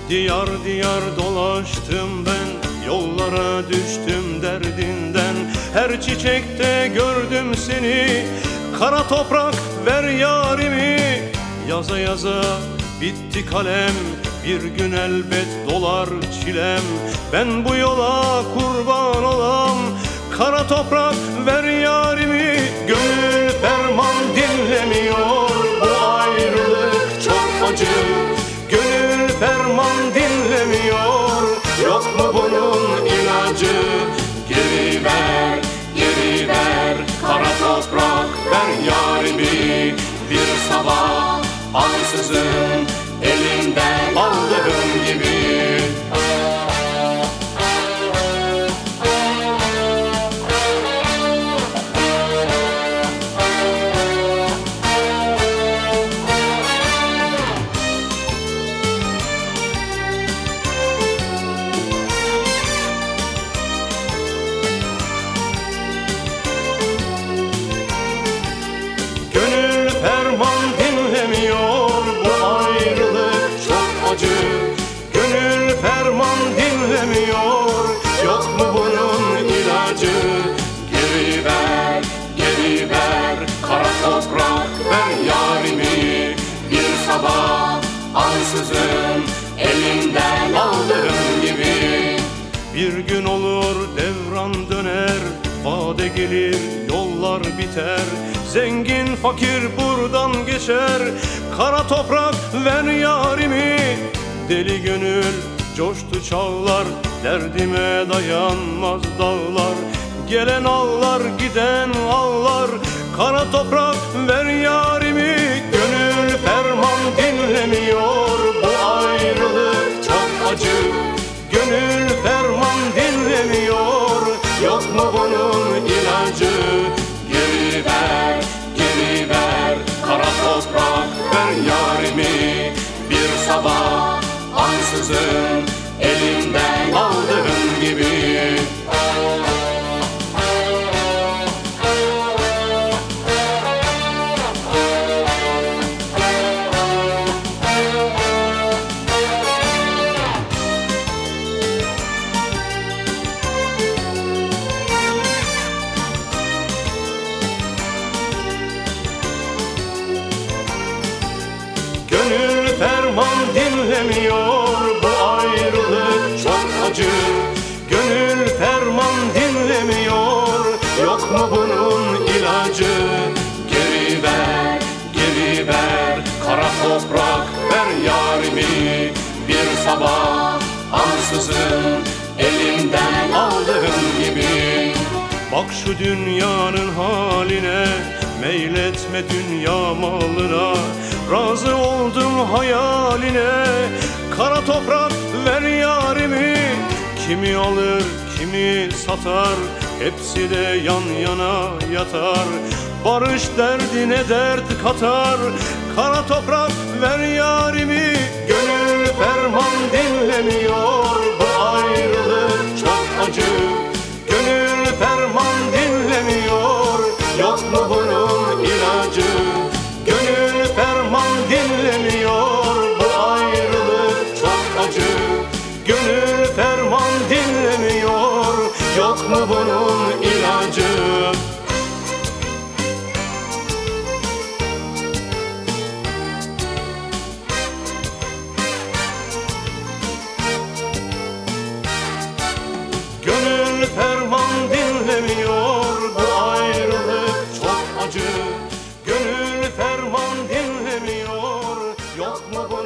Diyar diyar dolaştım ben, yollara düştüm derdinden. Her çiçekte gördüm seni, kara toprak ver yarimi. Yaza yaza bitti kalem, bir gün elbet dolar çilem. Ben bu yola kurban olam, kara toprak ver yarimi. Gönül ferman dinlemiyor, bu ayrılık çok acı. Gönül ferman dinlemiyor, yok mu bunun ilacı? Geri ver, geri ver, kara toprak ver yarimi. Bir sabah ansızın elimden aldığım gibi. Gönül ferman dinlemiyor, bu ayrılık çok acı. Gönül ferman dinlemiyor, yok mu bunun ilacı? Geri ver, geri ver, kara toprak ver yarimi. Bir sabah ansızın elimden aldığım gibi. Bir gün olur devran döner, vade gelir yollar biter. Zengin fakir buradan geçer, kara toprak ver yarimi. Deli gönül coştu çağlar, derdime dayanmaz dağlar. Gelen ağlar giden ağlar, kara toprak ver yarimi. Gönül ferman dinlemiyor, bu ayrılık çok acı. Gönül ferman dinlemiyor, yok mu bunun ilacı? Geri ver, geri ver, kara toprak ver yarimi. Bir sabah ansızın elimden aldığım gibi. Gönül ferman dinlemiyor, bu ayrılık çok acı. Gönül ferman dinlemiyor, yok mu bunun ilacı? Geri ver, geri ver, kara toprak ver yarimi. Bir sabah ansızın elimden aldığım gibi. Bak şu dünyanın haline, meyletme dünya malına. Razı oldum hayaline, kara toprak ver yarimi. Kimi alır kimi satar, hepsi de yan yana yatar. Barış derdine dert katar, kara toprak ver yarimi. Gönül ferman dinlemiyor, bu ayrılık çok acı. Gönül ferman dinlemiyor, yok mu bunun ilacı? Gönül ferman dinlemiyor, bu ayrılık çok acı. Gönül ferman dinlemiyor, yok mu bunun ilacı? Gönül ferman dinlemiyor, bu ayrılık çok acı. Gönül ferman dinlemiyor, yok mu bu